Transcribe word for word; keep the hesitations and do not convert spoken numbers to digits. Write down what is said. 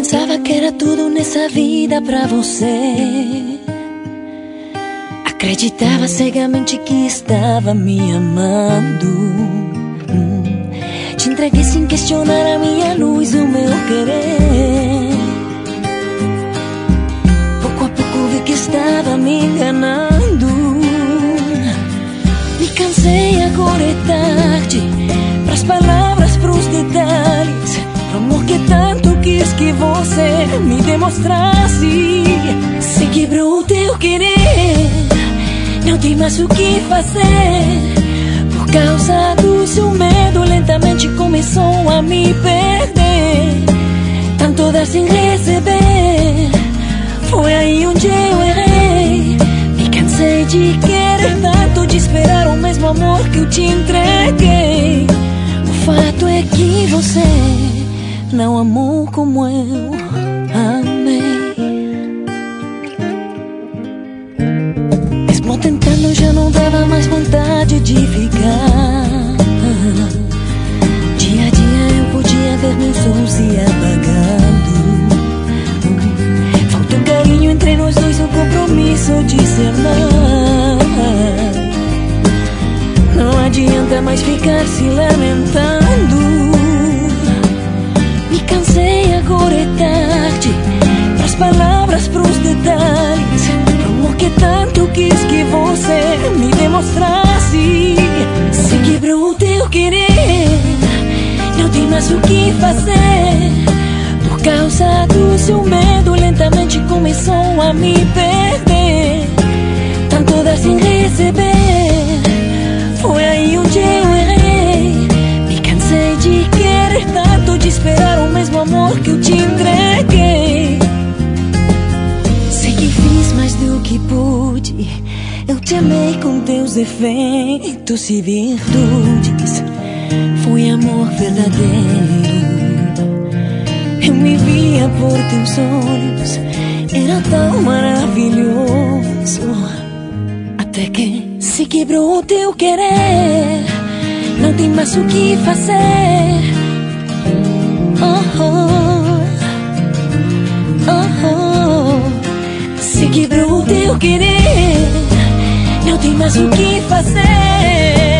pensava que era tudo nessa vida pra você. Acreditava cegamente que estava me amando. hum. Te entreguei sem questionar a minha luz, o meu querer. Pouco a pouco vi que estava me enganando. Me cansei, agora é tarde, pras palavras, pros detalhes, pro amor que tanto quis que você me demonstrasse. Se quebrou o teu querer, não tem mais o que fazer. Por causa do seu medo, lentamente começou a me perder. Tanto dar sem receber, foi aí onde eu errei. Me cansei de querer tanto, de esperar o mesmo amor que eu te entreguei. O fato é que você não amou como eu amei. Mesmo tentando, já não dava mais vontade de ficar. Dia a dia eu podia ver meu sol se apagando. Falta um carinho entre nós dois, um compromisso de ser amar. Não adianta mais ficar se lamentando. Me cansei, agora é tarde, pras palavras, pros detalhes, pro amor que tanto quis que você me demonstrasse. Se quebrou o teu querer, não tem mais o que fazer. Por causa do seu medo, lentamente começou a me perder. Tanto dar sem receber, foi aí onde eu errei. Me cansei de querer tanto, de esperar o mesmo amor que eu te entreguei. Sei que fiz mais do que pude, eu te amei com teus defeitos e virtudes. Foi amor verdadeiro, eu me via por teus olhos, era tão maravilhoso. Até que se quebrou o teu querer, não tem mais o que fazer. Oh, oh, oh, oh. Se quebrou o teu querer, não tem mais o que fazer.